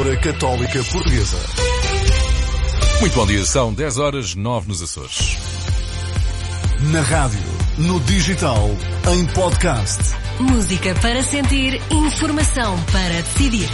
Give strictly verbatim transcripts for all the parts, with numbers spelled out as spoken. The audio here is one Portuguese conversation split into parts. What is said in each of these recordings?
Emissora Católica Portuguesa. Muito bom dia, são dez horas, nove nos Açores. Na rádio, no digital, em podcast. Música para sentir, informação para decidir.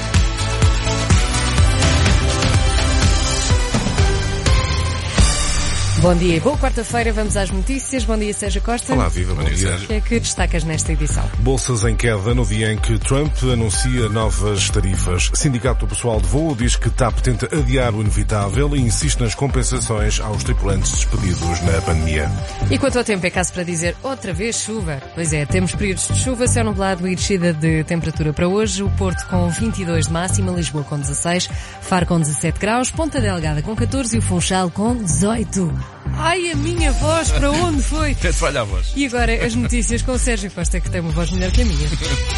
Bom dia e boa quarta-feira, vamos às notícias. Bom dia, Sérgio Costa. Olá, viva, bom dia. O que é que destacas nesta edição? Bolsas em queda no dia em que Trump anuncia novas tarifas. Sindicato do Pessoal de Voo diz que T A P tenta adiar o inevitável e insiste nas compensações aos tripulantes despedidos na pandemia. E quanto ao tempo, é caso para dizer outra vez chuva? Pois é, temos períodos de chuva, céu nublado e descida de temperatura para hoje. O Porto com vinte e dois de máxima, Lisboa com dezasseis, Faro com dezassete graus, Ponta Delgada com catorze e o Funchal com dezoito. Ai, a minha voz, para onde foi? Até te falha a voz. E agora as notícias com o Sérgio Costa, que tem uma voz melhor que a minha.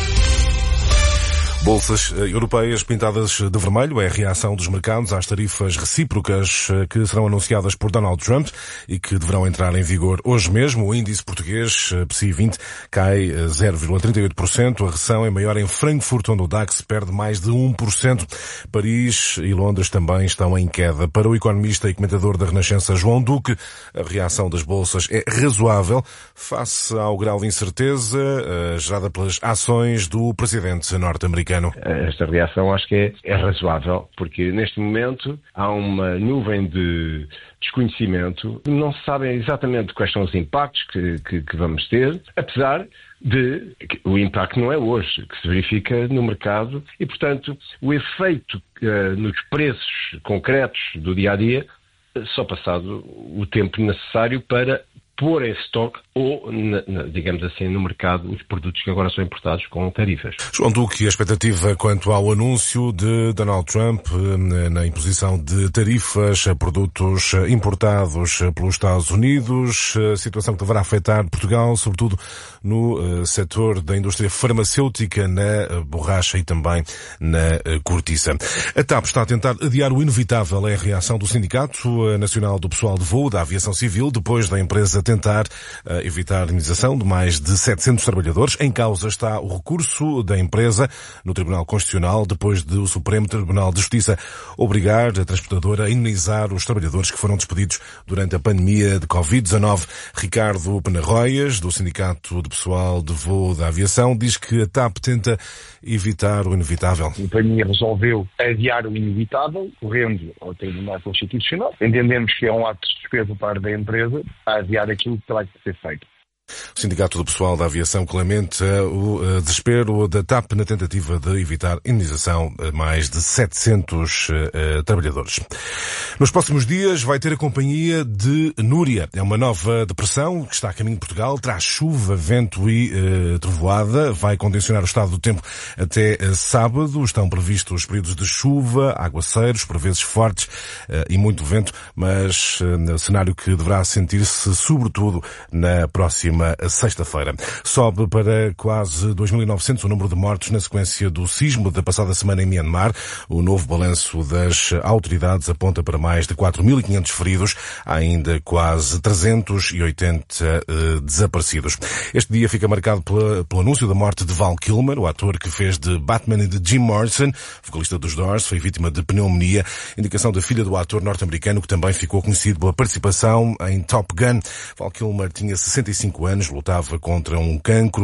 Bolsas europeias pintadas de vermelho é a reação dos mercados às tarifas recíprocas que serão anunciadas por Donald Trump e que deverão entrar em vigor hoje mesmo. O índice português P S I vinte cai zero vírgula trinta e oito por cento. A recessão é maior em Frankfurt, onde o DAX perde mais de um por cento. Paris e Londres também estão em queda. Para o economista e comentador da Renascença João Duque, a reação das bolsas é razoável face ao grau de incerteza uh, gerada pelas ações do presidente norte-americano. Esta reação acho que é, é razoável, porque neste momento há uma nuvem de desconhecimento, não se sabem exatamente quais são os impactos que, que, que vamos ter, apesar de que o impacto não é hoje, que se verifica no mercado e, portanto, o efeito uh, nos preços concretos do dia-a-dia só passado o tempo necessário para pôr em estoque ou, na, na, digamos assim, no mercado os produtos que agora são importados com tarifas. João Duque, a expectativa quanto ao anúncio de Donald Trump na imposição de tarifas a produtos importados pelos Estados Unidos, a situação que deverá afetar Portugal, sobretudo no setor da indústria farmacêutica, na borracha e também na cortiça. A T A P está a tentar adiar o inevitável, é a reação do Sindicato Nacional do Pessoal de Voo da Aviação Civil, depois da empresa tentar uh, evitar a indenização de mais de setecentos trabalhadores. Em causa está o recurso da empresa no Tribunal Constitucional, depois de o Supremo Tribunal de Justiça obrigar a transportadora a indenizar os trabalhadores que foram despedidos durante a pandemia de covid dezanove. Ricardo Penarroias, do Sindicato de Pessoal de Voo da Aviação, diz que a T A P tenta evitar o inevitável. A companhia resolveu adiar o inevitável, correndo ao Tribunal Constitucional. Entendemos que é um ato de desespero por parte da empresa a adiar aquilo que terá que ser feito. O Sindicato do Pessoal da Aviação que lamenta o desespero da T A P na tentativa de evitar indenização a mais de setecentos uh, trabalhadores. Nos próximos dias vai ter a companhia de Núria. É uma nova depressão que está a caminho de Portugal, traz chuva, vento e uh, trovoada, vai condicionar o estado do tempo até uh, sábado. Estão previstos períodos de chuva, aguaceiros, por vezes fortes uh, e muito vento, mas uh, cenário que deverá sentir-se sobretudo na próxima sexta-feira. Sobe para quase dois mil e novecentos o número de mortos na sequência do sismo da passada semana em Myanmar. O novo balanço das autoridades aponta para mais de quatro mil e quinhentos feridos, há ainda quase trezentos e oitenta uh, desaparecidos. Este dia fica marcado pela, pelo anúncio da morte de Val Kilmer, o ator que fez de Batman e de Jim Morrison, vocalista dos Doors, foi vítima de pneumonia, indicação da filha do ator norte-americano que também ficou conhecido pela participação em Top Gun. Val Kilmer tinha sessenta e cinco anos, lutava contra um cancro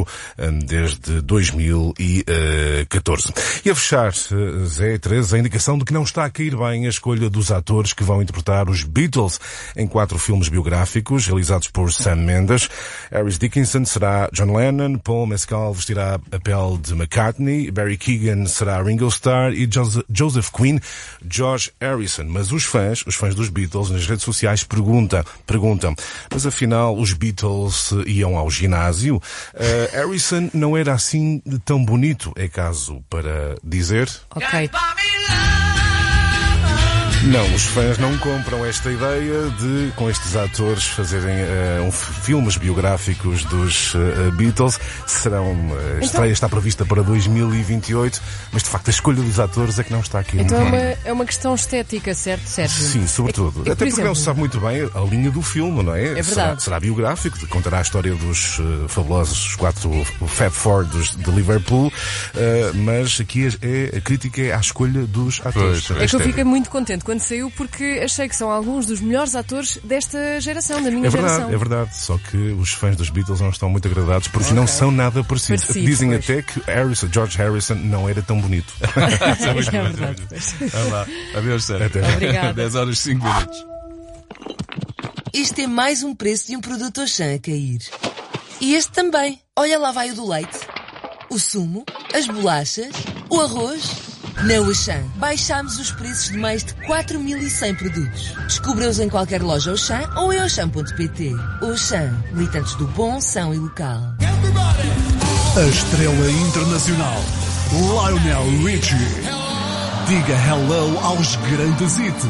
desde dois mil e catorze. E a fechar, Zé e Teresa, a indicação de que não está a cair bem a escolha dos atores que vão interpretar os Beatles em quatro filmes biográficos realizados por Sam Mendes. Harris Dickinson será John Lennon, Paul Mescal vestirá a pele de McCartney, Barry Keoghan será Ringo Starr e Joseph Quinn, George Harrison. Mas os fãs, os fãs dos Beatles nas redes sociais perguntam, perguntam, mas afinal os Beatles iam ao ginásio? Uh, Harrison não era assim tão bonito, é caso para dizer. Ok. Não, os fãs não compram esta ideia de, com estes atores, fazerem uh, um, filmes biográficos dos uh, Beatles. Serão, uh, a então, estreia está prevista para dois mil e vinte e oito, mas de facto a escolha dos atores é que não está aqui. Então é uma, é uma questão estética, certo, Sérgio? Sim, sobretudo. É, é, Até porque exemplo, não se sabe muito bem a linha do filme, não é? É verdade. Será, será biográfico, contará a história dos uh, fabulosos quatro Fab Four dos, de Liverpool, uh, mas aqui é, a crítica é à escolha dos atores. É que eu fiquei muito contente quando saiu porque achei que são alguns dos melhores atores desta geração, da minha é verdade, geração. É verdade, só que os fãs dos Beatles não estão muito agradados porque okay. não são nada parecidos. Parecido, Dizem pois. até que Harrison, George Harrison não era tão bonito. é muito é bom, verdade. Vamos lá. Adeus, Sérgio. Até. Obrigada. dez horas e cinco minutos. Este é mais um preço de um produto Auchan a cair. E este também. Olha lá vai o do leite, o sumo, as bolachas, o arroz. Na Auchan, baixámos os preços de mais de quatro mil e cem produtos. Descubra-os em qualquer loja Auchan ou em auchan ponto pt. Auchan, militantes do bom, são e local. A estrela internacional, Lionel Richie. Diga hello aos grandes hits.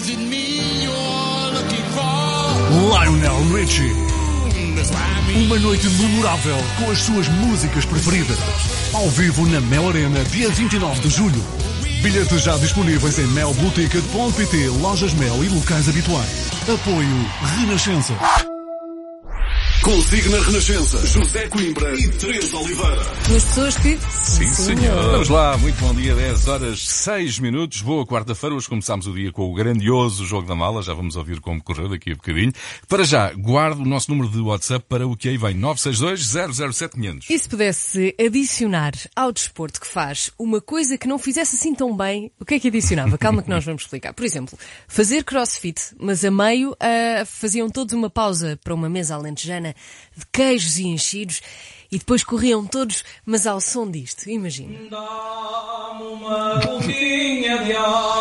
Lionel Richie. Uma noite memorável com as suas músicas preferidas. Ao vivo na Mel Arena, dia vinte e nove de julho. Bilhetes já disponíveis em mel blue ticket ponto pt, lojas Mel e locais habituais. Apoio Renascença. Consigo na Renascença, José Coimbra e Teresa Oliveira. Duas pessoas que... Sim, senhor. Vamos lá, muito bom dia, dez horas seis minutos. Boa quarta-feira, hoje começámos o dia com o grandioso Jogo da Mala, já vamos ouvir como correu daqui a bocadinho. Para já, guardo o nosso número de WhatsApp para o que aí vem, nove seis dois, zero zero sete, quinhentos. E se pudesse adicionar ao desporto que faz uma coisa que não fizesse assim tão bem, o que é que adicionava? Calma que nós vamos explicar. Por exemplo, fazer crossfit, mas a meio uh, faziam todos uma pausa para uma mesa alentejana de queijos e enchidos e depois corriam todos, mas ao som disto, imagina. Dá-me uma gotinha de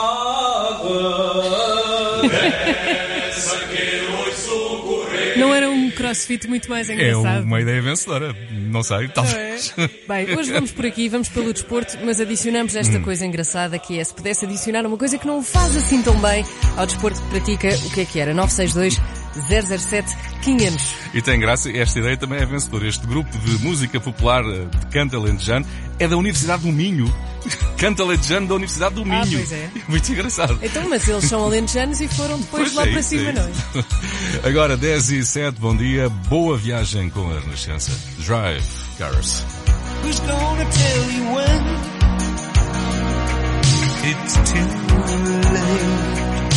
água, essa que ouço correr. Não era um crossfit muito mais engraçado? É uma ideia vencedora, não sei, talvez. Não é? Bem, hoje vamos por aqui, vamos pelo desporto, mas adicionamos esta hum. coisa engraçada que é, se pudesse adicionar uma coisa que não faz assim tão bem ao desporto que pratica, o que é que era? nove seis dois, zero zero sete, quinhentos. E tem graça, esta ideia também é vencedora. Este grupo de música popular de canto alentejano é da Universidade do Minho. Canto alentejano da Universidade do Minho. Ah, pois é. Muito engraçado. Então, mas eles são alentejanos e foram depois pois lá é, para isso, cima, é não é? Agora, dez e sete, bom dia. Boa viagem com a Renascença. Drive, Cars. Who's gonna tell you when it's too late?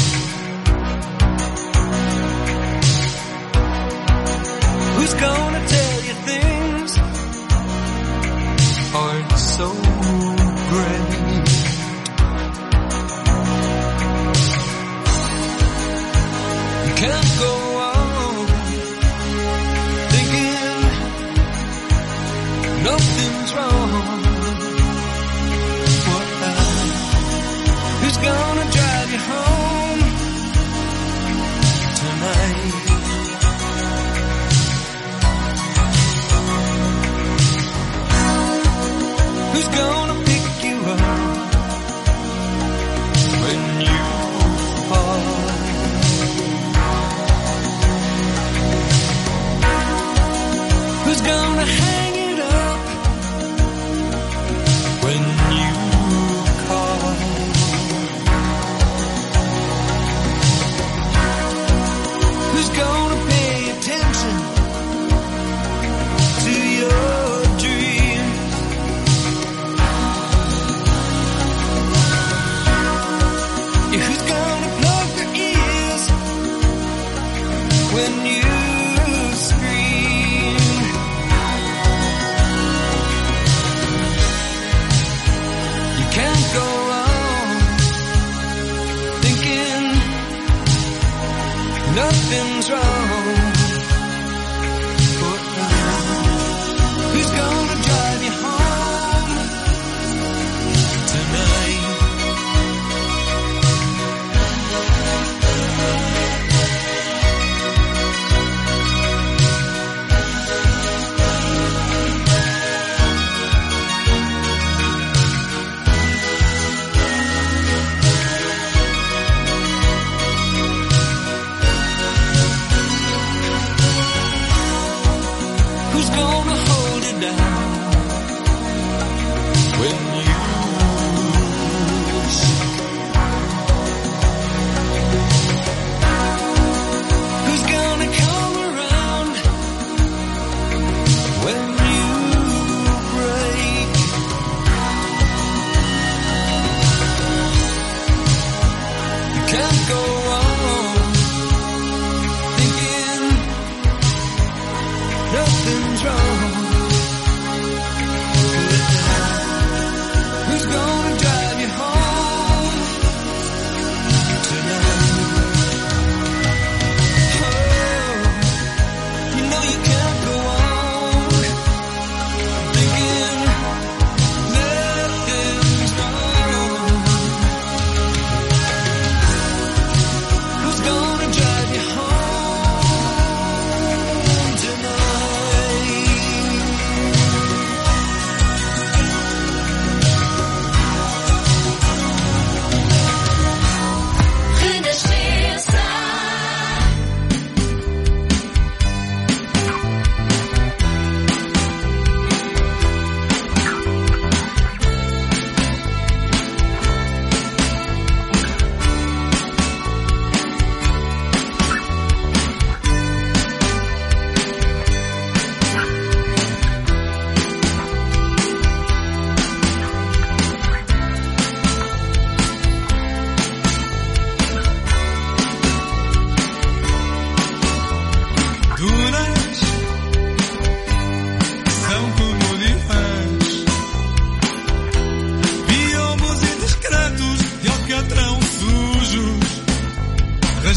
Who's gonna tell you things aren't so great? You can't go on thinking nothing's wrong. What, who's gonna drive you home tonight? Who's gonna pick you up when you fall? Who's gonna hang it up when you call? Who's gonna pay attention to your dreams? Who's gonna plug their ears when you scream? You can't go on thinking nothing's wrong. Who's gonna drive you home tonight?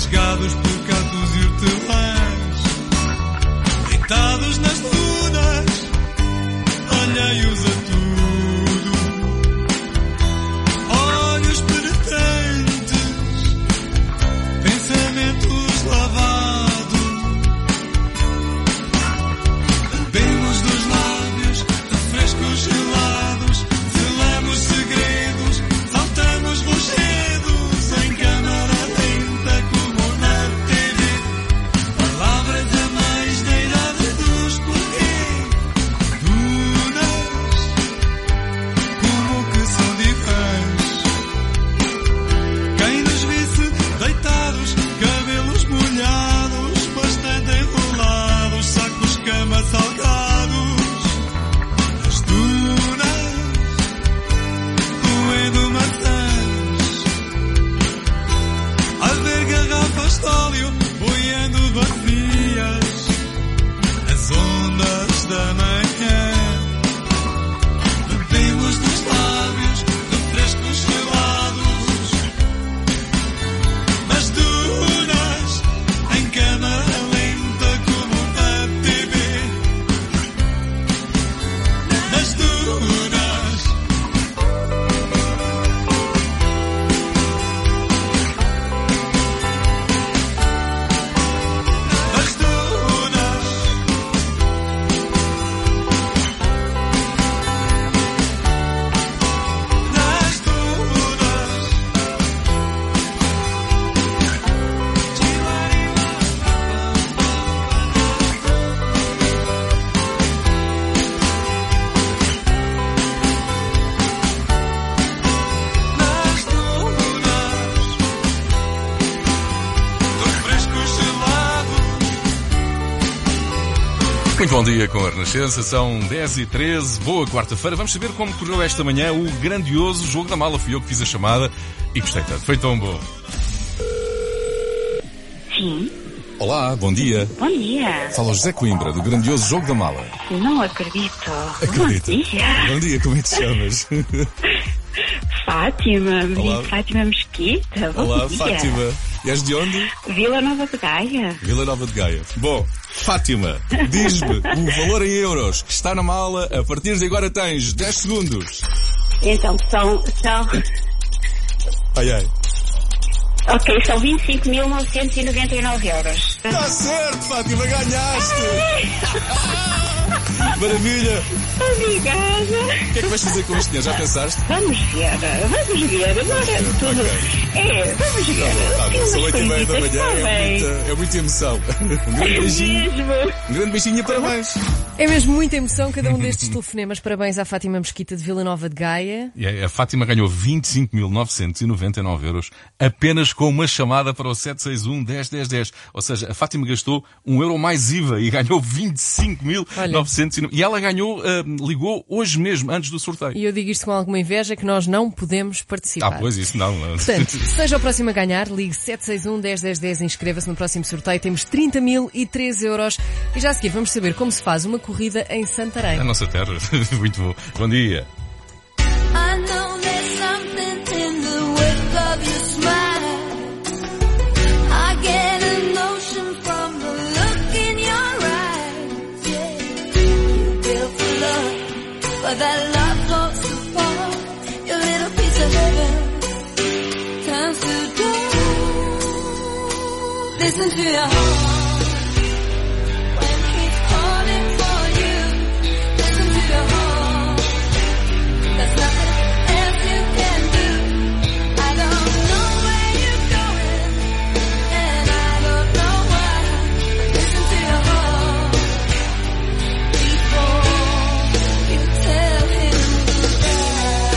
rasgados por cantos e hortelãs, deitados nas dunas, alheios a tudo, olhos penetrantes, pensamentos lavados, bebemos dos lábios refrescos gelados, selamos segredos, saltamos rochedos em câmara lenta como na T V, palavras a mais da idade dos porquê, dunas como que são divãs. Quem nos visse deitados, cabelos molhados, bastante enrolados, sacos cama salgados, as dunas doendo maçãs, a ver garrafas de óleo boiando vazias, as ondas da manhã, bebemos dos lábios refrescos gelados, nas dunas, em câmara lenta como na T V, nas dunas, nas dunas, nas dunas. Nas dunas, refrescos gelados. Muito bom dia com a Renascença, são dez e treze, boa quarta-feira. Vamos saber como correu esta manhã o grandioso Jogo da Mala. Fui eu que fiz a chamada e gostei tanto, foi tão bom. Sim, Olá, bom dia. bom dia. Fala o José Coimbra, do grandioso Jogo da Mala. Não acredito. Acredita? Bom dia. Bom dia, como é que te chamas? Fátima, Olá. Fátima Mesquita. Bom Olá, dia. Fátima. E és de onde? Vila Nova de Gaia. Vila Nova de Gaia. Bom, Fátima, diz-me o valor em euros que está na mala. A partir de agora tens dez segundos. Então, são, são, Ai, ai. ok, são vinte e cinco mil novecentos e noventa e nove euros. Está certo, Fátima, ganhaste! Maravilha! Obrigada. O que é que vais fazer com este dinheiro? Já pensaste? Vamos ver, vamos ver. Agora tudo. É, vamos ver. Tá bom, são oito e meia da manhã, Está é bem. muita, é muita emoção. Um grande beijinho. Mesmo. Um grande beijinho e parabéns. É mesmo muita emoção cada um destes telefonemas. Parabéns à Fátima Mesquita de Vila Nova de Gaia. E a Fátima ganhou vinte e cinco mil novecentos e noventa e nove euros apenas com uma chamada para o sete seis um, dez, dez, dez. Ou seja, a Fátima gastou um euro mais I V A e ganhou vinte e cinco mil novecentos e noventa. E ela ganhou, uh, ligou hoje mesmo, antes do sorteio. E eu digo isto com alguma inveja, que nós não podemos participar. Ah, pois isso não. não. Portanto, seja o próximo a ganhar, ligue sete seis um, dez, dez, dez, inscreva-se no próximo sorteio. Temos trinta mil e treze euros. E já a seguir vamos saber como se faz uma corrida em Santarém. A nossa terra. Muito bom. Bom dia. I know there's something in the wake of your smile. I get a notion from the look in your eyes. Yeah, you built for love, but that love falls apart. Your little piece of heaven turns to dust. Listen to your heart. When he's calling for you, listen to your heart. There's nothing else you can do. I don't know where you're going, and I don't know why. But listen to your heart before you tell him goodbye.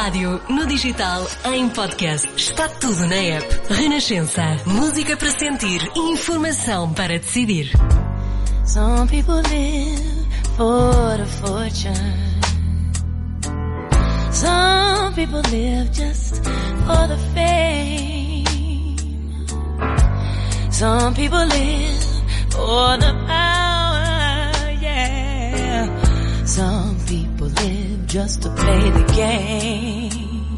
rádio, no digital, em podcast. Está tudo na app. Renascença. Música para sentir e informação para decidir. Some people live for the fortune. Some people live just for the fame. Some people live for the power, yeah. Some people live just to play the game.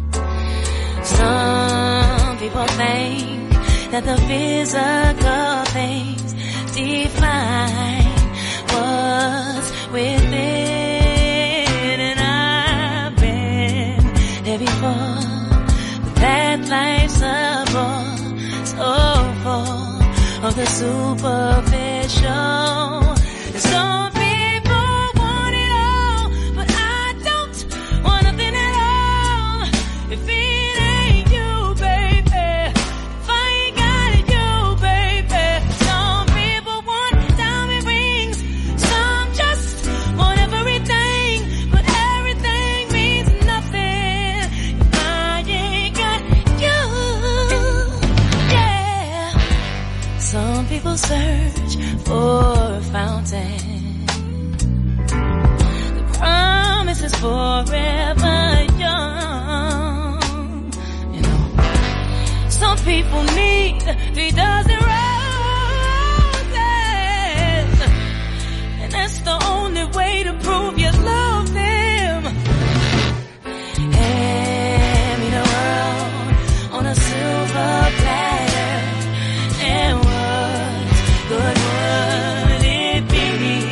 Some people think that the physical things define what's within, and I've been there before. But that life's a bore, so full of the superficial. Some people want it all, but I don't want nothing at all. If it ain't you, baby, if I ain't got it, you, baby. Some people want diamond rings, some just want everything, but everything means nothing if I ain't got you. Yeah. Some people search for a fountain. The promise is forever young. You know, some people need three dozen roses, and that's the only way to prove you love them. Hand me the world on a silver platter, and what good would it be?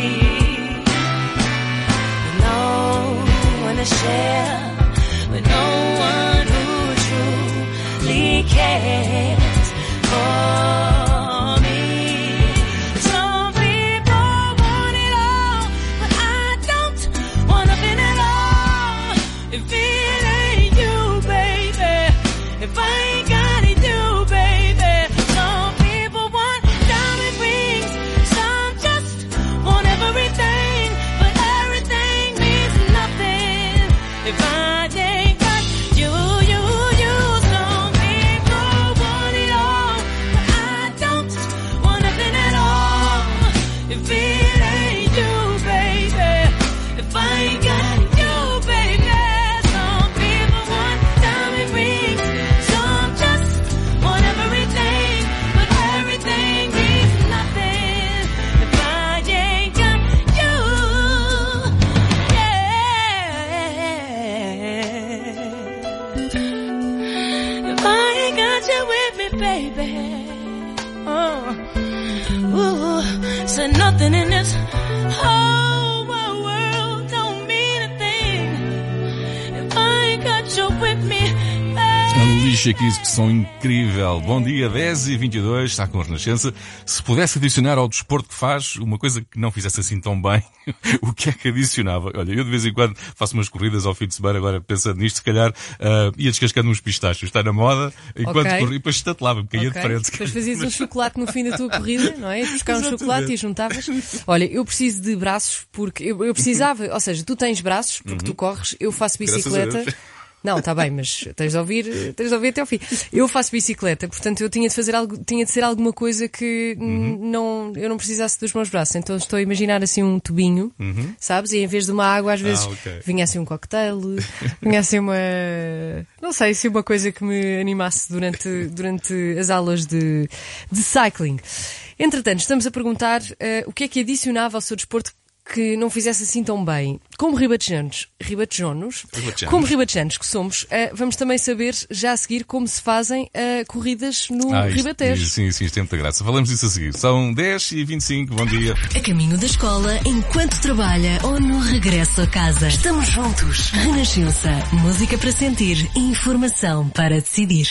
With no one to share, with no one who truly cares for me. Some people want it all, but I don't want nothing at all. If it ain't you, baby, if I ain't got it, you, baby. Some people want diamond rings, some just want everything, but everything means nothing if I ain't got you, you, you. Some people want it all, but I don't want nothing at all. If it ain't you, baby, if I ain't got you, baby. Some people want diamond rings, some just want everything, but everything means nothing if I ain't got you. Yeah. If I ain't got you with me, baby. Oh, ooh, so nothing in this whole wide world don't mean a thing if I ain't got you with me, baby. Alicia Keys, que som incrível. Bom dia, dez e vinte e dois, está com a Renascença. Se pudesse adicionar ao desporto que faz uma coisa que não fizesse assim tão bem, o que é que adicionava? Olha, eu de vez em quando faço umas corridas ao fim de semana, agora pensando nisto, se calhar uh, ia descascando uns pistachos. Está na moda, enquanto Ok. corri, depois estatelava-me, caía Ok. de frente. Depois fazias um chocolate no fim da tua corrida, não é? Buscar um chocolate e juntavas. Olha, eu preciso de braços porque eu, eu precisava, ou seja, tu tens braços porque tu corres, eu faço Graças a bicicleta. Deus. Não, está bem, mas tens de ouvir, tens de ouvir até ao fim. Eu faço bicicleta, portanto eu tinha de fazer algo, tinha de ser alguma coisa que n- não, eu não precisasse dos meus braços. Então estou a imaginar assim um tubinho, sabes? E em vez de uma água, às vezes Ah, ok. vinha assim um cocktail, vinha assim uma, não sei, assim uma coisa que me animasse durante, durante as aulas de, de cycling. Entretanto, estamos a perguntar eh, o que é que adicionava ao seu desporto que não fizesse assim tão bem. Como ribatejanos, ribatejanos, Ribatejanos. como ribatejanos que somos, eh, vamos também saber já a seguir como se fazem eh, corridas no Ah, isto- Ribatejo. Sim, sim, isto tem muita graça. Falamos disso a seguir. São dez e vinte e cinco, bom dia. A caminho da escola, enquanto trabalha ou no regresso a casa. Estamos juntos. Renascença. Música para sentir e informação para decidir.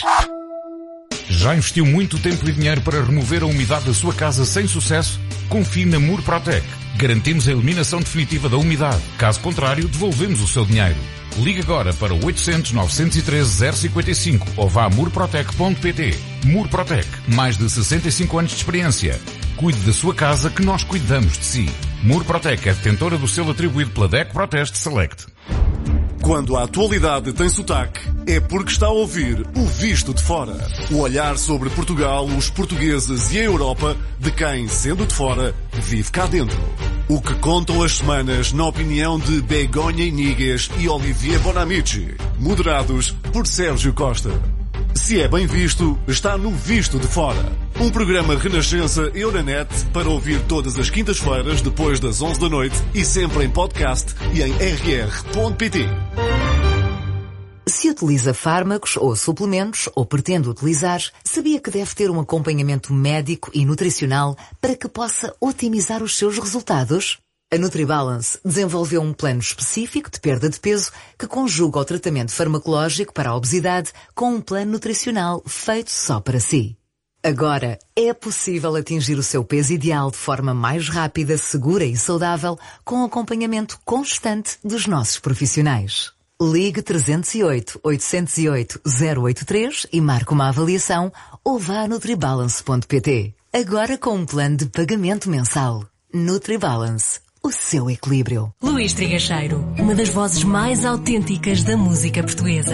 Já investiu muito tempo e dinheiro para remover a umidade da sua casa sem sucesso? Confie na Murprotec. Garantimos a eliminação definitiva da umidade. Caso contrário, devolvemos o seu dinheiro. Ligue agora para oitocentos, novecentos e treze, zero cinquenta e cinco ou vá a murprotec ponto pt. Murprotec. Mais de sessenta e cinco anos de experiência. Cuide da sua casa que nós cuidamos de si. Murprotec é detentora do selo atribuído pela D E C Proteste Select. Quando a atualidade tem sotaque, é porque está a ouvir o Visto de Fora. O olhar sobre Portugal, os portugueses e a Europa de quem, sendo de fora, vive cá dentro. O que contam as semanas na opinião de Begonha Iniguez e Olivier Bonamici. Moderados por Sérgio Costa. Se é bem visto, está no Visto de Fora. Um programa Renascença Euronet para ouvir todas as quintas-feiras depois das onze da noite e sempre em podcast e em r r ponto p t. Se utiliza fármacos ou suplementos ou pretende utilizar, sabia que deve ter um acompanhamento médico e nutricional para que possa otimizar os seus resultados? A NutriBalance desenvolveu um plano específico de perda de peso que conjuga o tratamento farmacológico para a obesidade com um plano nutricional feito só para si. Agora é possível atingir o seu peso ideal de forma mais rápida, segura e saudável com acompanhamento constante dos nossos profissionais. Ligue trezentos e oito, oitocentos e oito, zero oito três e marque uma avaliação ou vá a nutribalance ponto p t. Agora com um plano de pagamento mensal. NutriBalance. O seu equilíbrio. Luís Trigacheiro, uma das vozes mais autênticas da música portuguesa.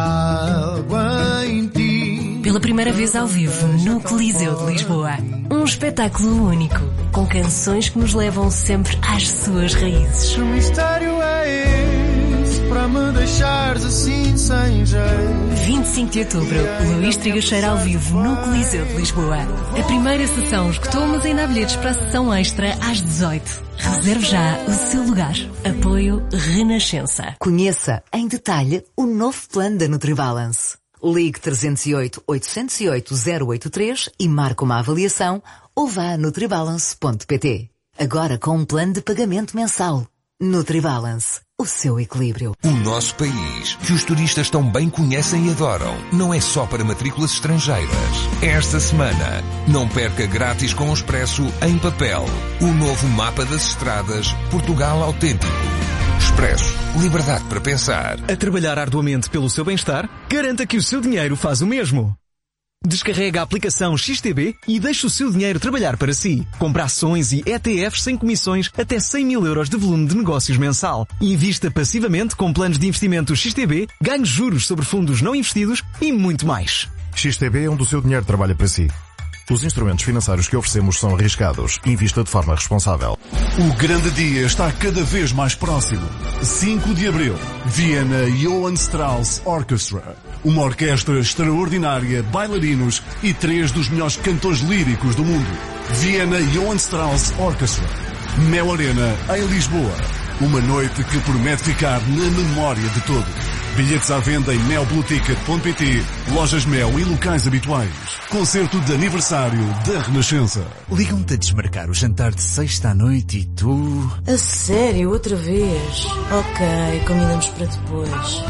Água em ti. Pela primeira vez ao vivo no Coliseu de Lisboa. Um espetáculo único, com canções que nos levam sempre às suas raízes. Que mistério é esse para me deixares assim sem jeito? vinte e cinco de outubro, Luís Trigacheiro ao vivo no Coliseu de Lisboa. A primeira sessão esgotou, mas ainda há bilhetes para a sessão extra às dezoito. Reserve já o seu lugar. Apoio Renascença. Conheça em detalhe o novo plano da NutriBalance. Ligue trezentos e oito, oitocentos e oito, zero oito três e marque uma avaliação ou vá a nutribalance ponto p t. Agora com um plano de pagamento mensal. NutriBalance. O seu equilíbrio. O nosso país, que os turistas tão bem conhecem e adoram, não é só para matrículas estrangeiras. Esta semana, não perca grátis com o Expresso em papel. O novo mapa das estradas Portugal Autêntico. Expresso. Liberdade para pensar. A trabalhar arduamente pelo seu bem-estar? Garanta que o seu dinheiro faz o mesmo. Descarrega a aplicação X T B e deixe o seu dinheiro trabalhar para si. Compre ações e E T Fs sem comissões até cem mil euros de volume de negócios mensal. Invista passivamente com planos de investimento X T B, ganhe juros sobre fundos não investidos e muito mais. X T B é onde o seu dinheiro trabalha para si. Os instrumentos financeiros que oferecemos são arriscados. Invista de forma responsável. O grande dia está cada vez mais próximo. cinco de abril, Viena Johann Strauss Orchestra. Uma orquestra extraordinária, bailarinos e três dos melhores cantores líricos do mundo. Viena Johann Strauss Orchestra. Mel Arena, em Lisboa. Uma noite que promete ficar na memória de todos. Bilhetes à venda em mel blue ticket ponto p t, lojas Mel e locais habituais. Concerto de aniversário da Renascença. Ligam-te a desmarcar o jantar de sexta à noite e tu... A sério? Outra vez? Ok, combinamos para depois.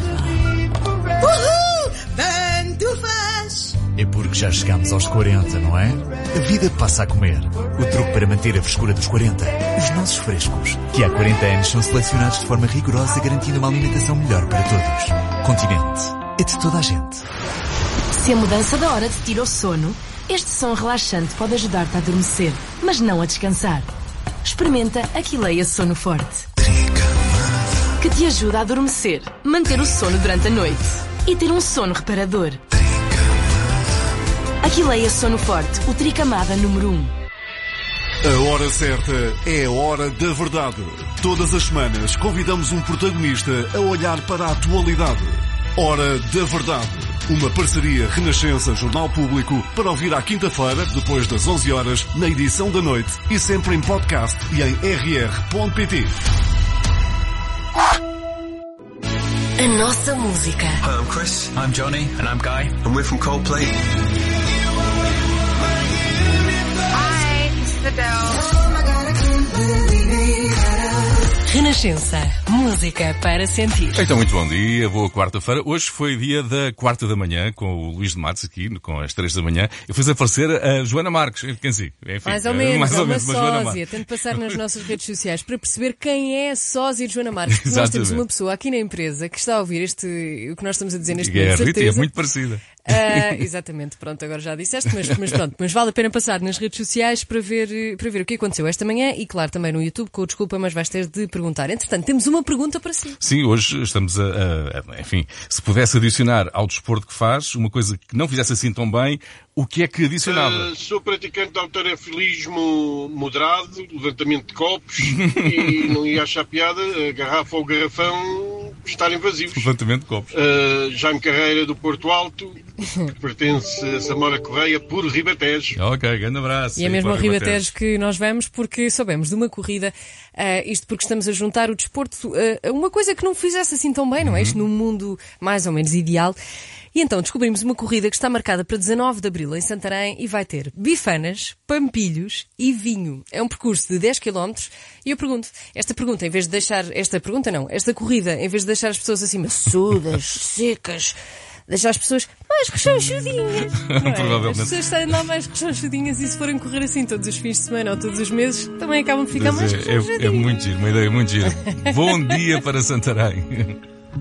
Uhul! Tanto faz! É porque já chegamos aos quarenta, não é? A vida passa a comer. O truque para manter a frescura dos quarenta. Os nossos frescos, que há quarenta anos são selecionados de forma rigorosa, garantindo uma alimentação melhor para todos. Continente. É de toda a gente. Se a mudança da hora te tira o sono, este som relaxante pode ajudar-te a adormecer, mas não a descansar. Experimenta Aquileia Sono Forte. Que te ajuda a adormecer, manter o sono durante a noite e ter um sono reparador. Aquileia Sono Forte, o Tricamada número um. A hora certa é a hora da verdade. Todas as semanas convidamos um protagonista a olhar para a atualidade. Hora da Verdade. Uma parceria Renascença Jornal Público para ouvir à quinta-feira, depois das onze horas, na edição da noite e sempre em podcast e em r r ponto p t. A nossa música. Hi, I'm Chris. I'm Johnny. And I'm Guy. And we're from Coldplay. Hi, this is Adele. Renascença. Música para sentir. Então, muito bom dia, boa quarta-feira. Hoje foi dia da quarta da manhã, com o Luís de Matos aqui, com as três da manhã. Eu fiz aparecer a Joana Marques, quem sim? Enfim, mais ou menos, mais é ou uma menos, uma sósia. Tento passar nas nossas redes sociais para perceber quem é a sósia de Joana Marques. Porque nós temos uma pessoa aqui na empresa que está a ouvir este, o que nós estamos a dizer neste momento. É, Rita, é muito parecida. Uh, exatamente, pronto, agora já disseste, mas, mas pronto, mas vale a pena passar nas redes sociais para ver, para ver o que aconteceu esta manhã e, claro, também no YouTube, com o desculpa, mas vais ter de perguntar. Entretanto, temos uma pergunta para si. Sim, hoje estamos a, a, a enfim, se pudesse adicionar ao desporto que faz, uma coisa que não fizesse assim tão bem, o que é que adicionava? Uh, sou praticante de halterofilismo moderado, levantamento de copos e não ia achar piada a garrafa ou o garrafão estarem vazios. Levantamento de copos. Uh, Jaime Carreira do Porto Alto, que pertence a Samora Correia por Ribatejo. Ok, grande abraço. E é mesmo ao Ribatejo que nós vamos porque soubemos de uma corrida, uh, isto porque estamos a juntar o desporto, uh, uma coisa que não fizesse assim tão bem, não é? Isto num mundo mais ou menos ideal. E então descobrimos uma corrida que está marcada para dezanove de abril em Santarém e vai ter bifanas, pampilhos e vinho. É um percurso de dez quilómetros e eu pergunto, esta pergunta, em vez de deixar, esta pergunta não, esta corrida, em vez de deixar as pessoas assim maçudas, secas, deixar as pessoas mais rechonchudinhas. É? Provavelmente. As pessoas andam mais rechonchudinhas e se forem correr assim todos os fins de semana ou todos os meses, também acabam de ficar mais é, rechonchudinhas. É, é muito giro, uma ideia muito gira. Bom dia para Santarém.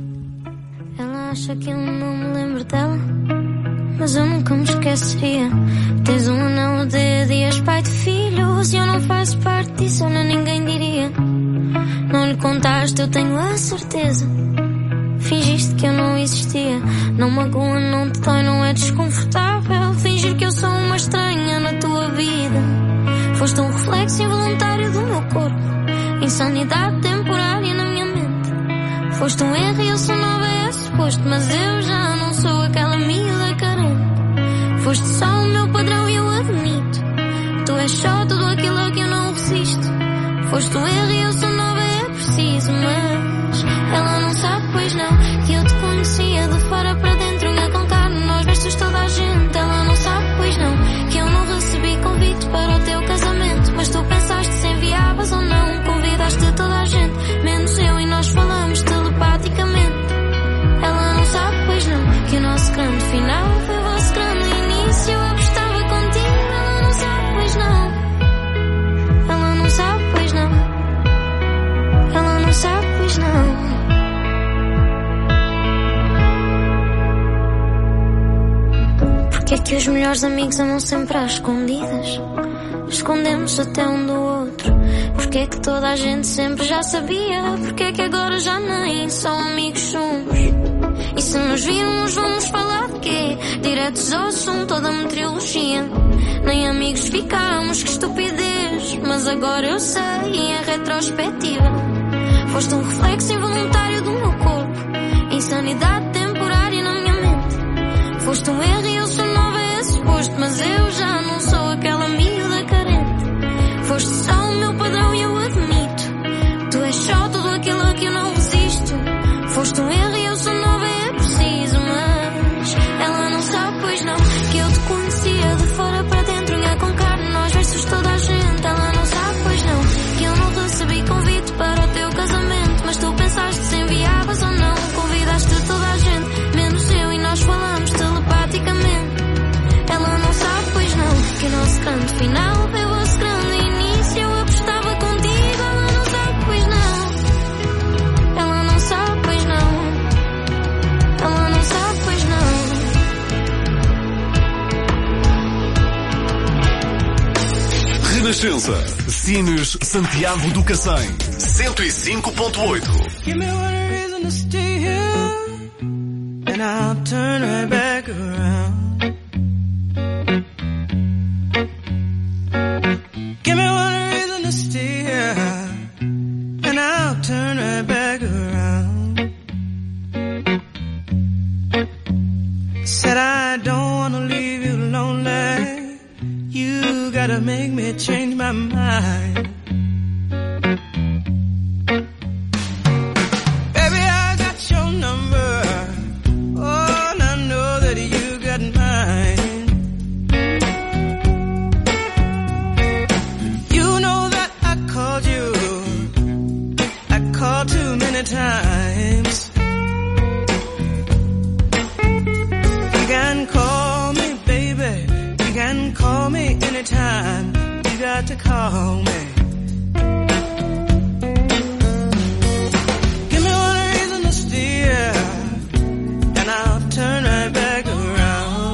Acha que eu não me lembro dela, mas eu nunca me esqueceria. Tens um anel de dias, pai de filhos, e eu não faço parte disso, nem ninguém diria. Não lhe contaste, eu tenho a certeza. Fingiste que eu não existia. Não magoa, não te dói, não é desconfortável fingir que eu sou uma estranha na tua vida. Foste um reflexo involuntário do meu corpo, insanidade temporária na minha mente. Foste um erro e eu sou nova, é suposto, mas eu já não sou aquela miúda carente. Foste só o meu padrão e eu admito. Tu és só tudo aquilo a que eu não resisto. Foste um erro e eu sou nova, é preciso, mas ela não sabe, pois não, que eu te conhecia de fora para dentro, ia contar nos versos toda a gente. Ela não sabe, pois não, que eu não recebi convite para o teu casamento, mas tu pensaste se enviavas ou não, convidaste toda a gente, menos eu, e nós falamos telepaticamente. Ela não sabe, pois não, que o nosso grande final foi o vosso grande início. Eu apostava contigo. Ela não sabe, pois não. Ela não sabe, pois não. Ela não sabe, pois não. Porque é que os melhores amigos andam sempre às escondidas? Escondemos até um do outro. Porque é que toda a gente sempre já sabia? Porque é que agora já nem só amigos somos? E se nos virmos vamos falar de quê? Diretos ao assunto, toda a meteorologia. Nem amigos ficámos, que estupidez. Mas agora eu sei, em retrospectiva, foste um reflexo involuntário do meu corpo, insanidade temporária na minha mente. Foste um erro e eu sou nova, é suposto, mas eu já não sou aquela miúda carente. Foste só o meu padrão e eu admito. Tu és só tudo aquilo a que eu não resisto. Foste um erro e eu sou nova, é preciso, mas ela não sabe, pois não, que eu te conhecia de fora para dentro, unha com carne, nós versus toda a gente. Ela não sabe, pois não, que eu não recebi convite para o teu casamento, mas tu pensaste se enviavas ou não, convidaste toda a gente, menos eu, e nós falamos telepaticamente. Ela não sabe, pois não, que o nosso grande final foi o vosso grande início. Eu apostava contigo. Ela não sabe, pois não. Ela não sabe, pois não. Ela não sabe, pois não. Renascença. Cines Santiago do Cacém. cento e cinco ponto oito. Give me one reason to stay here, and I'll turn right back around. Give me one reason to stay here, and I'll turn right back around. Said I don't wanna leave you lonely. You gotta make me change my mind. Baby, I got your number. Oh, and I know that you got mine. You know that I called you. I called too many times. You can call me, baby. You can call me anytime. You got to call me. Give me one reason to steer, and I'll turn right back around.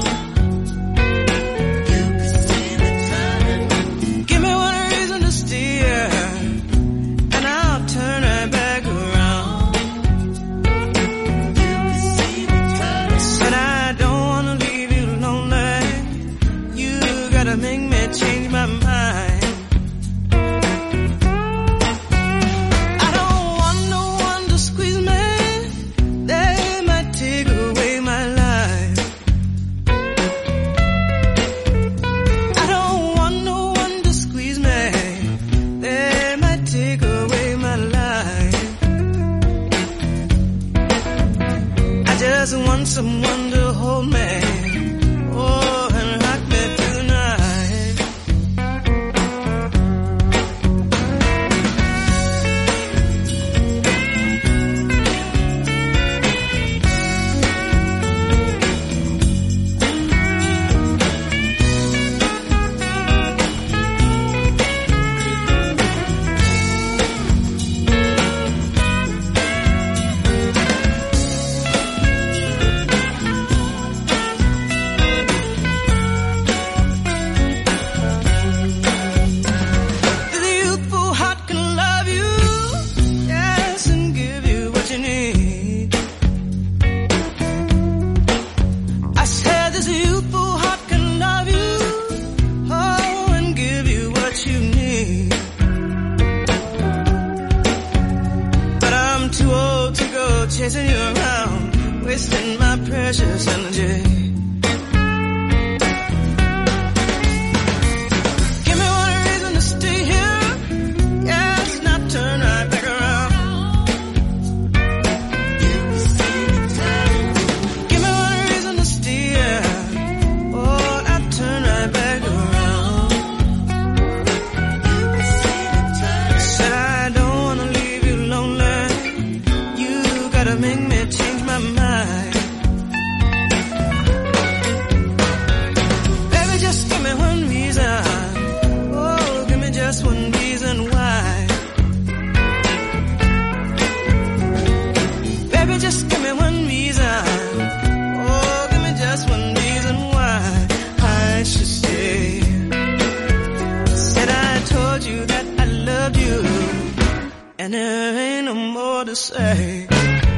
say.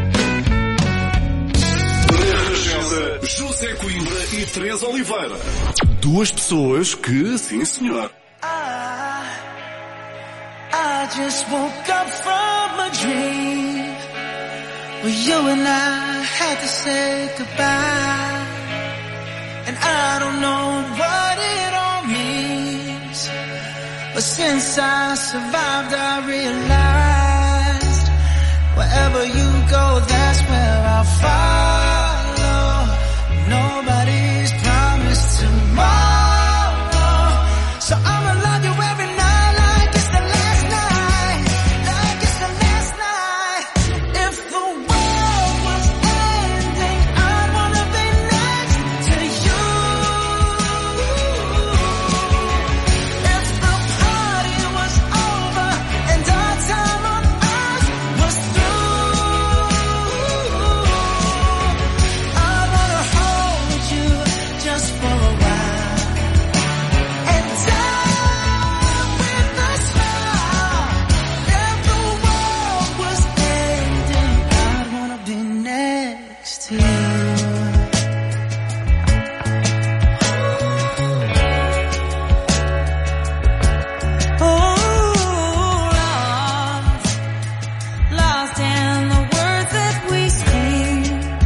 Na Renascença, José Coimbra e Teresa Oliveira. Duas pessoas que, sim senhor. I, I just woke up from a dream where you and I had to say goodbye. And I don't know what it all means, but since I survived I realized wherever you go, that's where I'll follow. Nobody's promised tomorrow, so I'ma love you every night like it's the last night, like it's the last night. If the world was ending, I'd wanna be next to you. If the party was over and our time on earth was through, I wanna hold you just for a while and die with a smile. If the world was ending, I'd wanna be next to you. Oh, lost, lost in the words that we speak.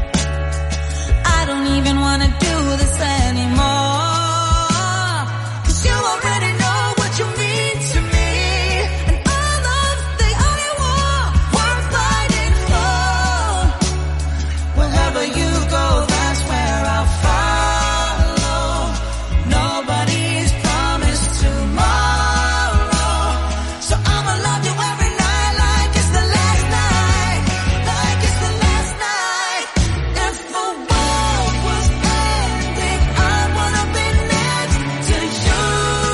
I don't even wanna do this anymore, 'cause you already know what you mean to me, and all of the only war worth fighting for. Wherever you go, that's where I'll follow. Nobody's promised tomorrow, so I'ma love you every night like it's the last night, like it's the last night. If the world was ending, I wanna be next to you.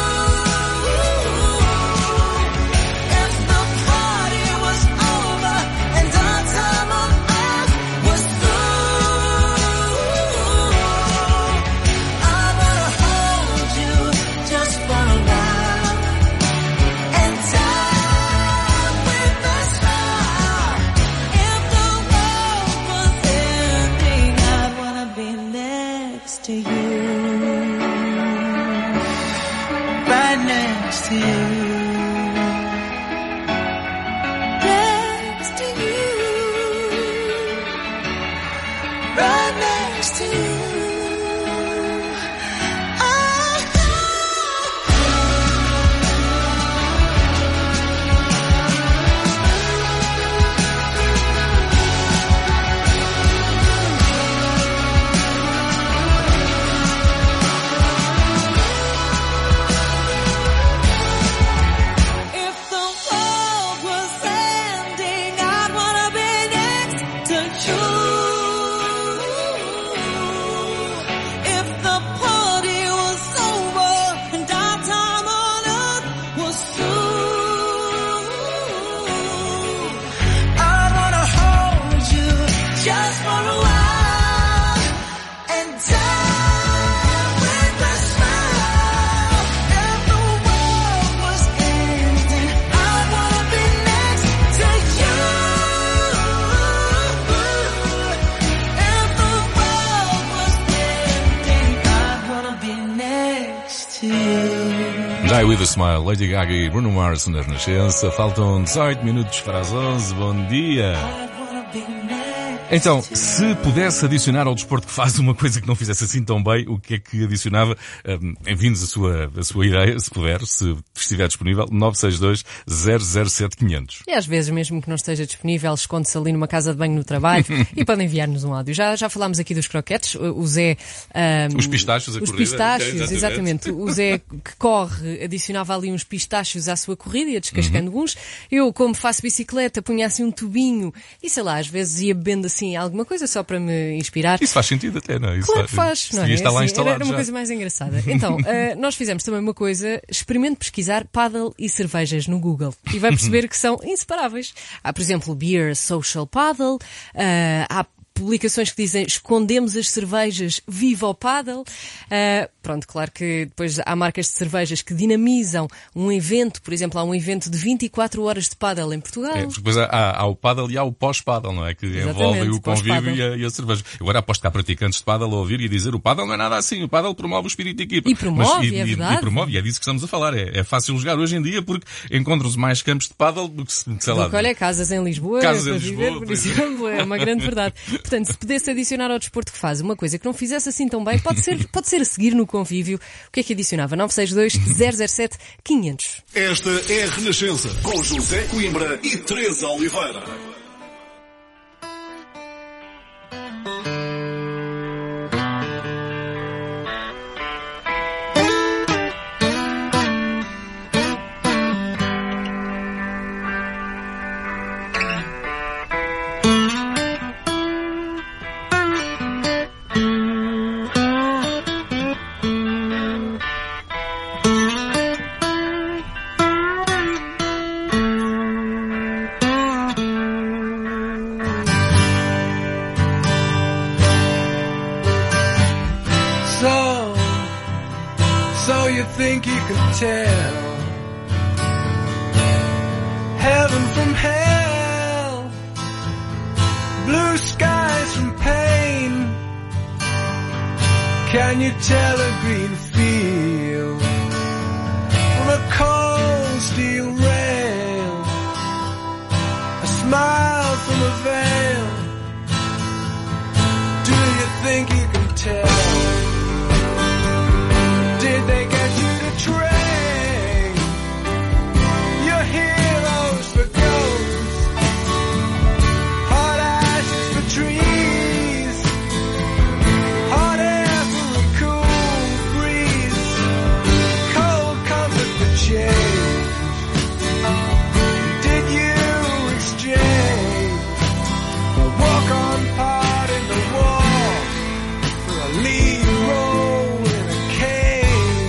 If the party was over and our time on earth was through, I wanna hold you just for a while and die with a smile. If the world was ending, I'd wanna be next to you, right next to you, next to you, right next to you. If the world was ending, I'd wanna be next to you. If the party was over and our time on earth was through, I'd wanna hold you just for a while and die with a smile. If the world was ending, I'd wanna be next to you. If the world was ending, I'd wanna be next to you. Die with a Smile, Lady Gaga e Bruno Mars na Renascença. Faltam dezoito minutos para as onze. Bom dia. Então, se pudesse adicionar ao desporto que faz uma coisa que não fizesse assim tão bem, o que é que adicionava? Um, Envie-nos a sua, a sua ideia, se puder, se estiver disponível, nove seis dois, zero zero sete, quinhentos. E às vezes, mesmo que não esteja disponível, esconde-se ali numa casa de banho no trabalho e pode enviar-nos um áudio. Já, já falámos aqui dos croquetes, o Zé... Um, Os pistachos, a Os corrida. pistachos, Okay, exatamente. O Zé que corre adicionava ali uns pistachos à sua corrida, ia descascando Uhum. uns. Eu, como faço bicicleta, punha assim um tubinho e sei lá, às vezes ia bebendo assim alguma coisa só para me inspirar. Isso faz sentido até, não é? Isso Claro que faz, não é? Está lá Assim, instalado era uma já. coisa mais engraçada. Então, uh, nós fizemos também uma coisa, experimente pesquisar paddle e cervejas no Google e vai perceber que são inseparáveis. Há, por exemplo, Beer Social Paddle, uh, há publicações que dizem escondemos as cervejas, viva o pádel. Uh, pronto, claro que depois há marcas de cervejas que dinamizam um evento, por exemplo, há um evento de vinte e quatro horas de pádel em Portugal. É, porque depois há, há o pádel e há o pós-pádel, não é? Que Exatamente, envolve o convívio e a, e a cerveja. Agora aposto que há praticantes de pádel a ouvir e a dizer o pádel não é nada assim, o pádel promove o espírito de equipa. E promove, Mas, e, é e, verdade. E promove, e é disso que estamos a falar. É, é fácil jogar hoje em dia porque encontram-se mais campos de pádel do que, sei lá... Do que, olha, casas em Lisboa, casas para em viver, Lisboa, por por exemplo, é uma grande verdade. Portanto, se pudesse adicionar ao desporto que faz uma coisa que não fizesse assim tão bem, pode ser, pode ser a seguir no convívio. O que é que adicionava? nove seis dois, zero zero sete, quinhentos. Esta é a Renascença, com José Coimbra e Teresa Oliveira. Think you could tell heaven from hell, blue skies from pain. Can you tell a green field from a cold steel rail, a smile from a veil? Do you think you can tell? Did they get you to train your heroes for ghosts, hot ashes for trees, hot air for a cool breeze, cold comfort for change? Did you exchange a walk-on part in the wall for a lead role in a cage?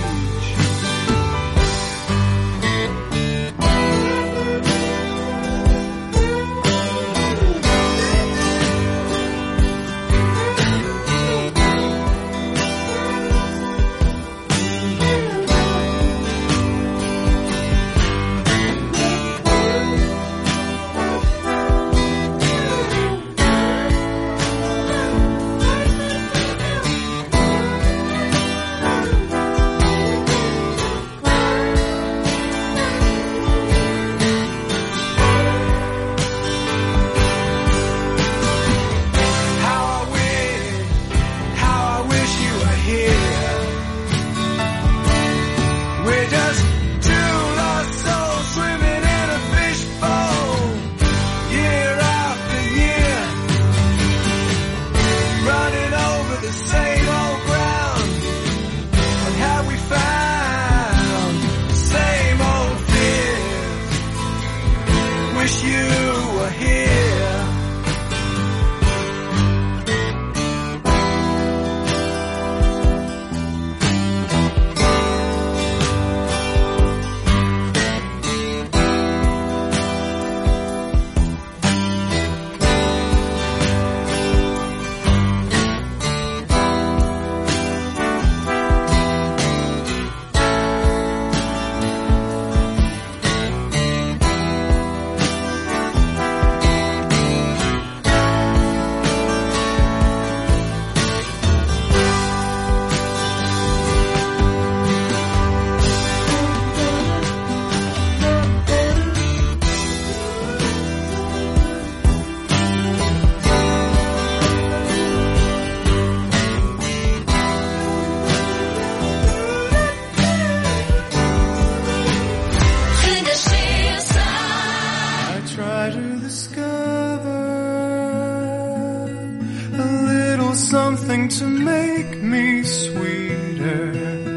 Something to make me sweeter.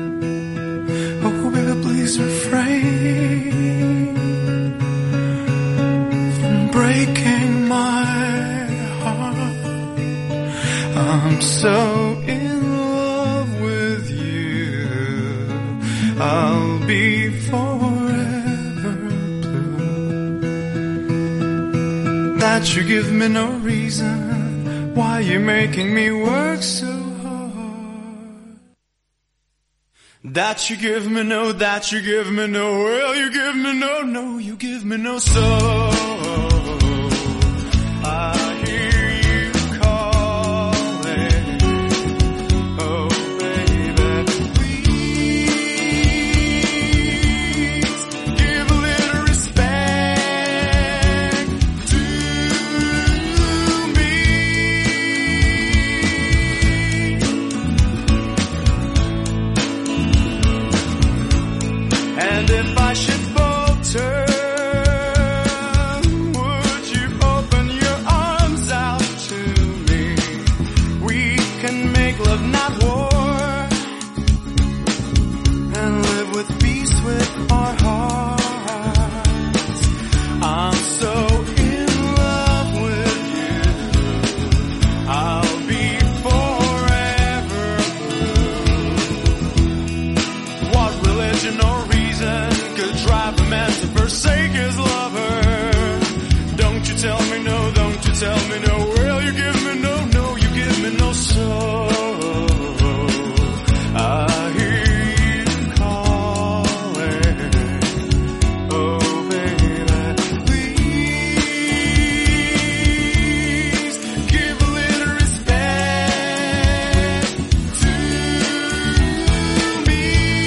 Oh, baby, please refrain from breaking my heart. I'm so in love with you, I'll be forever blue. That you give me no reason, Why you making me work so hard? That you give me no, that you give me no, well you give me no, no, you give me no soul. I hear you calling, oh baby, please give a little respect to me. And if I should falter, would you open your arms out to me? We can make love, not war, and live with peace with our hearts. I'm so in love with you, I'll be forever blue. What religion or reason could drive a man to forsake his lover? Don't you tell me no, don't you tell me no. Well, you give me no, no, you give me no soul. I hear you calling, oh baby, please give a little respect to me.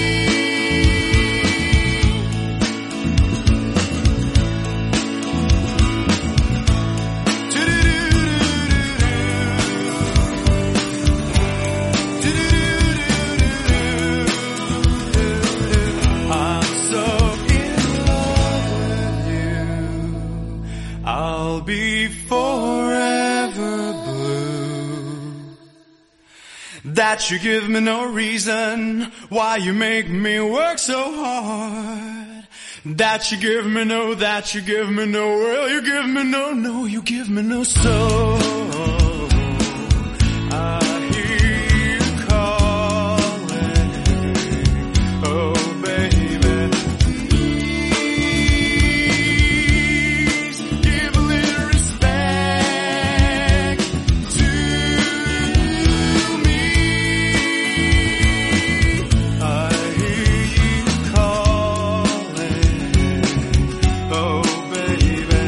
I'm so in love with you, I'll be forever blue. That you give me no reason why you make me work so hard. That you give me no, that you give me no, well you give me no, no, you give me no soul. I hear you calling, oh baby, please give a little respect to me. I hear you calling, oh baby,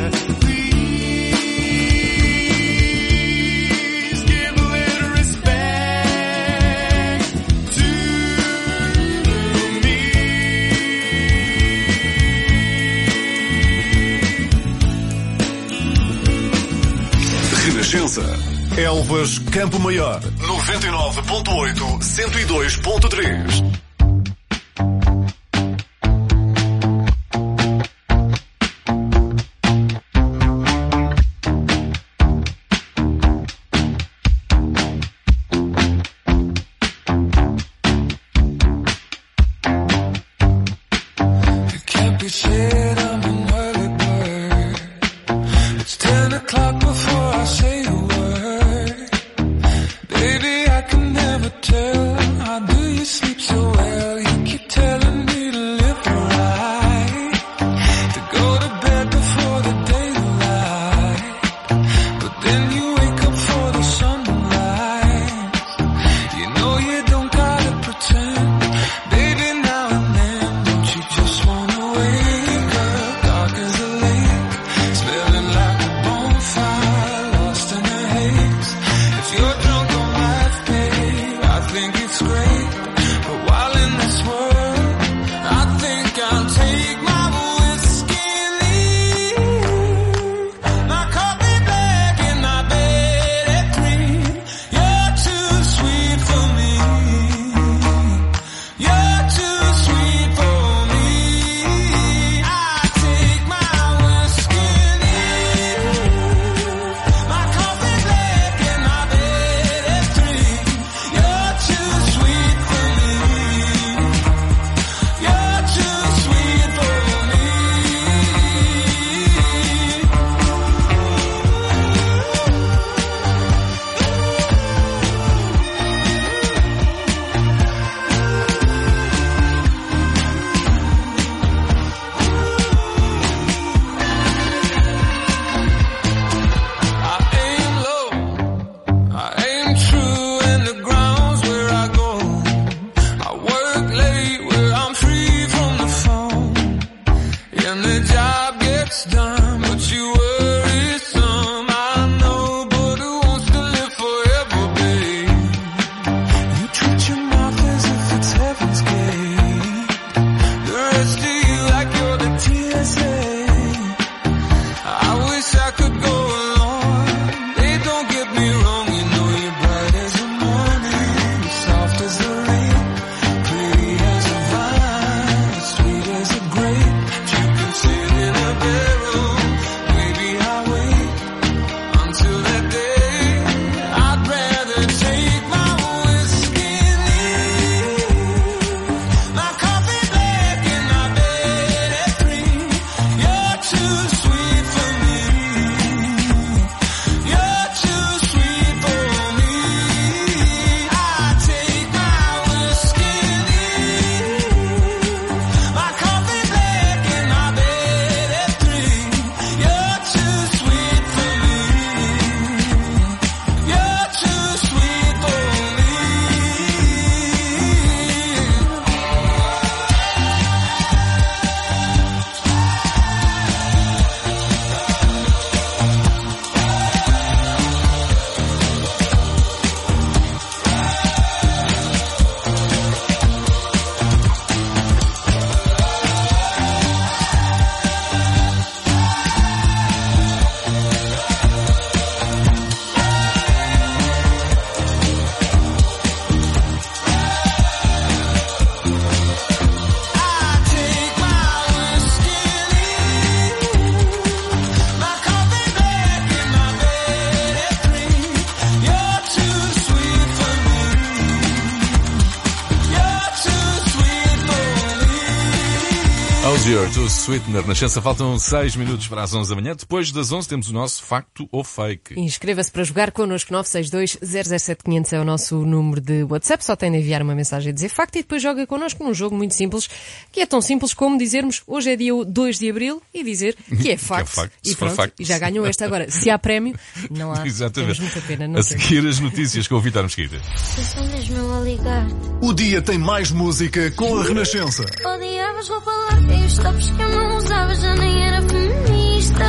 please give a little respect to me. Renascença. Elvas Campo Maior. noventa e nove ponto oito, cento e dois ponto três. Can't be shit, I'm an early bird. It's ten o'clock before I say a word. Baby, I can never tell. How do you sleep so Closure to Sweetener. Na Renascença faltam seis minutos para as onze da manhã. Depois das onze temos o nosso Facto ou Fake. Inscreva-se para jogar connosco. nove seis dois, zero zero sete, quinhentos é o nosso número de WhatsApp. Só tem de enviar uma mensagem a dizer facto e depois joga connosco num jogo muito simples, que é tão simples como dizermos hoje é dia dois de abril e dizer que é facto. que é facto. E pronto, facto. E já ganhou este. Agora, se há prémio, não há. Exatamente. Temos muita pena. Não a temos. seguir as notícias com o Vítor Mesquita. Eu sou mesmo eu a ligar. O dia tem mais música com a Renascença. Odiavas roupa larga e os tops que eu não usava, já nem era feminista.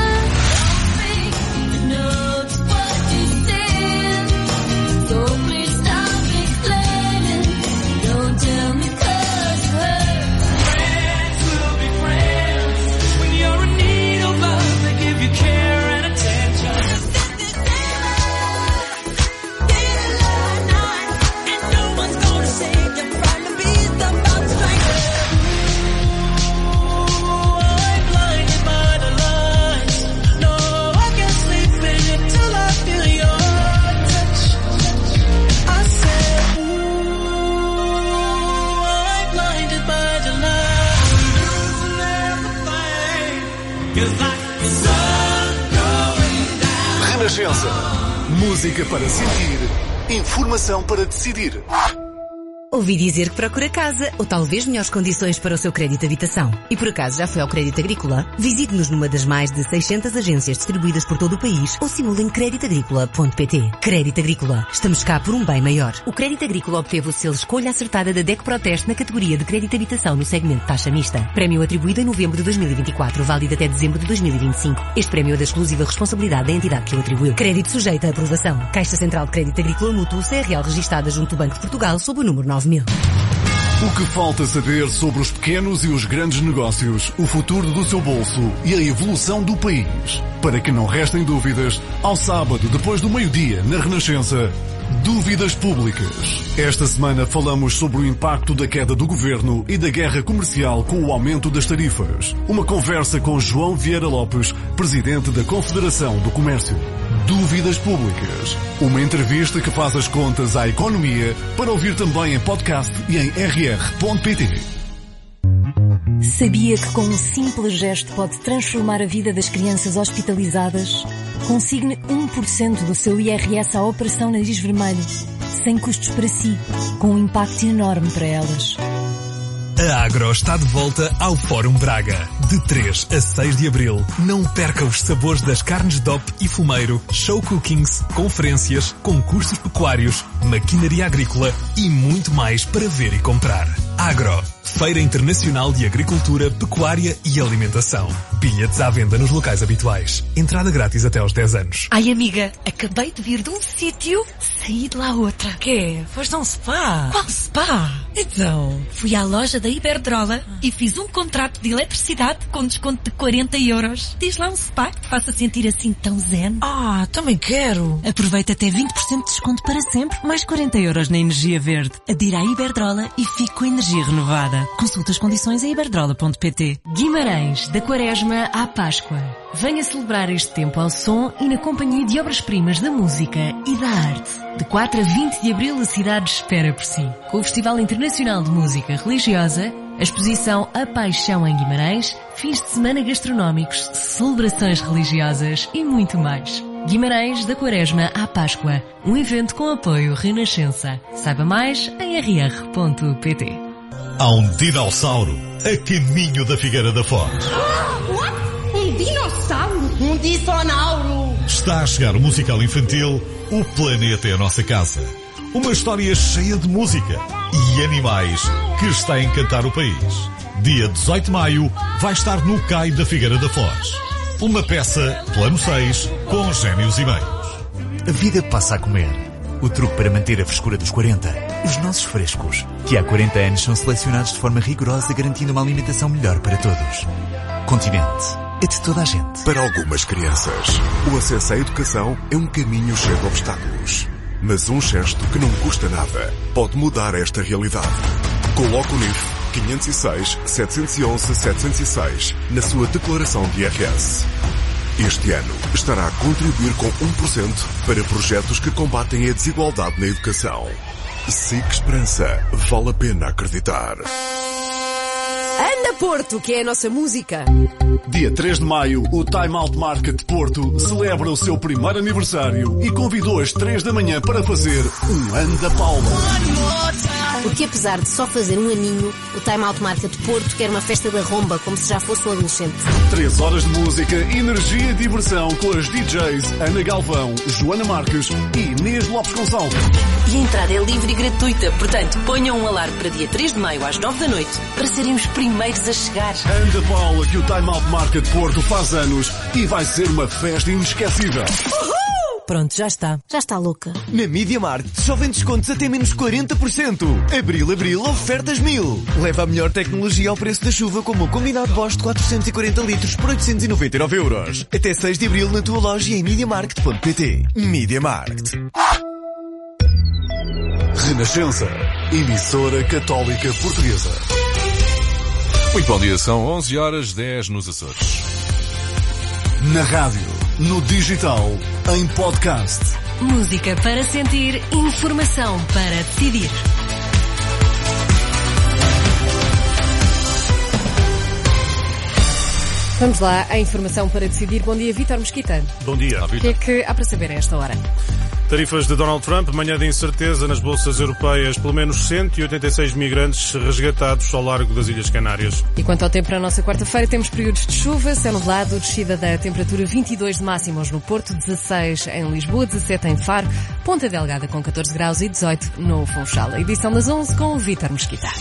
Renascença. Música para sentir. Informação para decidir. Ouvi dizer que procura casa, ou talvez melhores condições para o seu crédito de habitação. E por acaso já foi ao Crédito Agrícola? Visite-nos numa das mais de seiscentas agências distribuídas por todo o país ou simule em crédito agrícola ponto pt. Crédito Agrícola. Estamos cá por um bem maior. O Crédito Agrícola obteve o selo Escolha Acertada da D E C Proteste na categoria de crédito de habitação no segmento taxa mista. Prémio atribuído em novembro de dois mil e vinte e quatro, válido até dezembro de dois mil e vinte e cinco. Este prémio é da exclusiva responsabilidade da entidade que o atribuiu. Crédito sujeito à aprovação. Caixa Central de Crédito Agrícola Mútuo C R L registada junto do Banco de Portugal sob o número nove mil. O que falta saber sobre os pequenos e os grandes negócios, o futuro do seu bolso e a evolução do país. Para que não restem dúvidas, ao sábado, depois do meio-dia, na Renascença, Dúvidas Públicas. Esta semana falamos sobre o impacto da queda do governo e da guerra comercial com o aumento das tarifas. Uma conversa com João Vieira Lopes, presidente da Confederação do Comércio. Dúvidas Públicas. Uma entrevista que faz as contas à economia para ouvir também em podcast e em r r ponto p t. Sabia que com um simples gesto pode transformar a vida das crianças hospitalizadas? Consigne um por cento do seu I R S à Operação Nariz Vermelho, sem custos para si, com um impacto enorme para elas. A Agro está de volta ao Fórum Braga. De três a seis de abril, não perca os sabores das carnes D O P e fumeiro, show cookings, conferências, concursos pecuários, maquinaria agrícola e muito mais para ver e comprar. Agro, Feira Internacional de Agricultura, Pecuária e Alimentação. Bilhetes à venda nos locais habituais. Entrada grátis até aos dez anos. Ai, amiga, acabei de vir de um sítio, saí de lá outra. Quê? Foste a um spa? Qual spa? Então? Fui à loja da Iberdrola e fiz um contrato de eletricidade com desconto de quarenta euros. Diz lá um spa que te faça sentir assim tão zen. Ah, também quero. Aproveita até vinte por cento de desconto para sempre, mais quarenta euros na energia verde. Adira à Iberdrola e fique com a energia renovada. Consulta as condições em iberdrola ponto p t. Guimarães, da Quaresma à Páscoa. Venha celebrar este tempo ao som e na companhia de obras-primas da música e da arte. De quatro a vinte de abril a cidade espera por si. Com o Festival Internacional de Música Religiosa, a exposição A Paixão em Guimarães, fins de semana gastronómicos, celebrações religiosas e muito mais. Guimarães, da Quaresma à Páscoa. Um evento com apoio Renascença. Saiba mais em r r ponto p t. Há um dinossauro a caminho da Figueira da Foz. Um dinossauro? Um dinossauro! Está a chegar o musical infantil O Planeta é a Nossa Casa. Uma história cheia de música e animais que está a encantar o país. Dia dezoito de maio vai estar no Cais da Figueira da Foz. Uma peça, plano seis, com génios e meios. A vida passa a comer. O truque para manter a frescura dos quarenta. Os nossos frescos, que há quarenta anos são selecionados de forma rigorosa, garantindo uma alimentação melhor para todos. Continente. É de toda a gente. Para algumas crianças, o acesso à educação é um caminho cheio de obstáculos. Mas um gesto que não custa nada pode mudar esta realidade. Coloque o N I F quinhentos e seis, setecentos e onze, setecentos e seis na sua declaração de I R S. Este ano estará a contribuir com um por cento para projetos que combatem a desigualdade na educação. S I C Esperança. Vale a pena acreditar. Anda Porto, que é a nossa música. Dia três de maio, o Time Out Market Porto celebra o seu primeiro aniversário e convidou às três da manhã para fazer um Anda Paula. Porque apesar de só fazer um aninho, o Time Out Market Porto quer uma festa da romba, como se já fosse um adolescente. Três horas de música, energia e diversão com as D Js Ana Galvão, Joana Marques e Inês Lopes Gonçalves. E a entrada é livre e gratuita, portanto ponham um alarme para dia três de maio às nove da noite para serem os primeiros a chegar. Anda Paula, que o Time Out Market Porto faz anos e vai ser uma festa inesquecível. Uhul! Pronto, já está. Já está louca. Na Media Markt só vem descontos até menos quarenta por cento. Abril, abril, ofertas mil. Leva a melhor tecnologia ao preço da chuva, como o combinado Bosch de quatrocentos e quarenta litros por oitocentos e noventa e nove euros. Até seis de abril na tua loja em media markt ponto pt. Media Markt. Renascença, emissora católica portuguesa. Muito bom dia, são onze horas dez nos Açores. Na rádio, no digital, em podcast. Música para sentir, informação para decidir. Vamos lá, a informação para decidir. Bom dia, Vítor Mesquita. Bom dia. O que é que há para saber a esta hora? Tarifas de Donald Trump, manhã de incerteza nas bolsas europeias. Pelo menos cento e oitenta e seis migrantes resgatados ao largo das Ilhas Canárias. E quanto ao tempo para a nossa quarta-feira, temos períodos de chuva, céu nublado, descida da temperatura vinte e dois de máximos no Porto, dezasseis em Lisboa, dezassete em Faro, Ponta Delgada com catorze graus e dezoito no Funchal. A edição das onze com o Vítor Mesquita.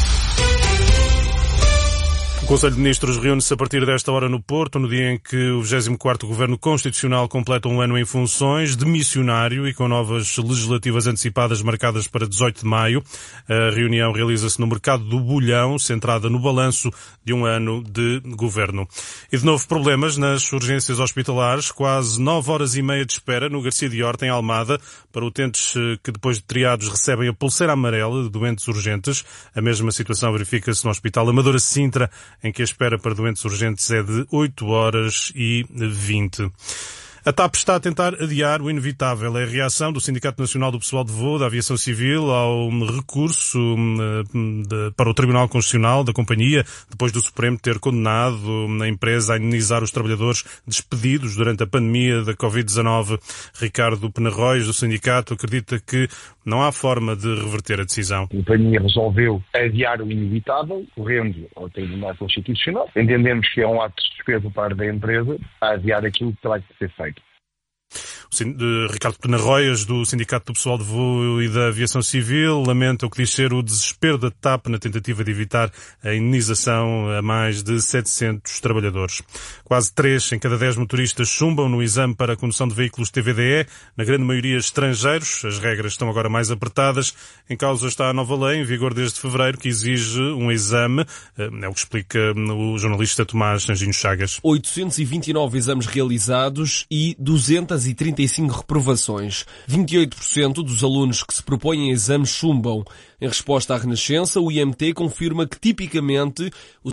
O Conselho de Ministros reúne-se a partir desta hora no Porto, no dia em que o vigésimo quarto Governo Constitucional completa um ano em funções, de missionário e com novas legislativas antecipadas marcadas para dezoito de maio. A reunião realiza-se no Mercado do Bolhão, centrada no balanço de um ano de governo. E de novo problemas nas urgências hospitalares, quase nove horas e meia de espera no Garcia de Horta, em Almada, para utentes que depois de triados recebem a pulseira amarela de doentes urgentes. A mesma situação verifica-se no Hospital Amadora Sintra, em que a espera para doentes urgentes é de oito horas e vinte. A TAP está a tentar adiar o inevitável. É a reação do Sindicato Nacional do Pessoal de Voo da Aviação Civil ao recurso de, para o Tribunal Constitucional da companhia, depois do Supremo ter condenado a empresa a indemnizar os trabalhadores despedidos durante a pandemia da covid dezanove. Ricardo Penarroios, do sindicato, acredita que não há forma de reverter a decisão. A companhia resolveu adiar o inevitável, correndo ao Tribunal Constitucional. Entendemos que é um ato de desespero por parte da empresa a adiar aquilo que terá que ser feito. O Ricardo Penarroias, do Sindicato do Pessoal de Voo e da Aviação Civil, lamenta o que diz ser o desespero da TAP na tentativa de evitar a indenização a mais de setecentos trabalhadores. Quase três em cada dez motoristas chumbam no exame para a condução de veículos T V D E, na grande maioria estrangeiros. As regras estão agora mais apertadas. Em causa está a nova lei, em vigor desde fevereiro, que exige um exame. É o que explica o jornalista Tomás Anjinho Chagas. oitocentos e vinte e nove exames realizados e duzentas e trinta e cinco reprovações. vinte e oito por cento dos alunos que se propõem a exames chumbam. Em resposta à Renascença, o I M T confirma que tipicamente o